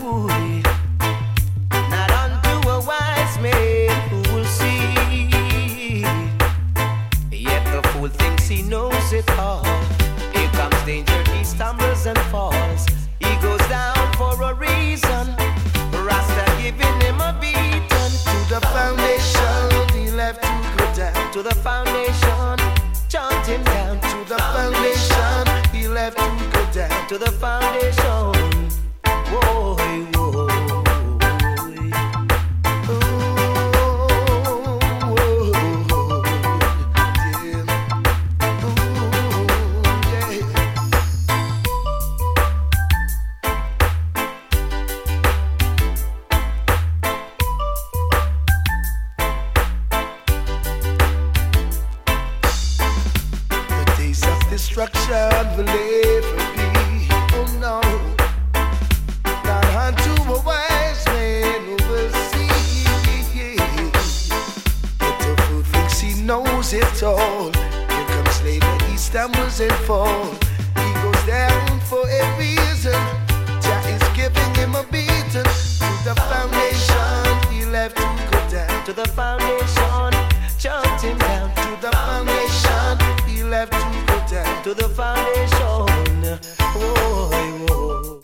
Not unto a wise man who will see. Yet the fool thinks he knows it all. Here comes danger, he stumbles and falls. He goes down for a reason. Rasta giving him a beating. To the foundation, he left to go down. To the foundation, chant him down. To the foundation, he left to go down. To the foundation. Whoa, whoa. Destruction will never be, oh no, not unto a wise man who will see. But the fool thinks he knows it all. Here comes slavery, he stumbles and falls. He goes down for a reason. Jah is giving him a beating. To the foundation, he left to go down. To the foundation, chant him down. To the foundation, he left to go down. To the foundation.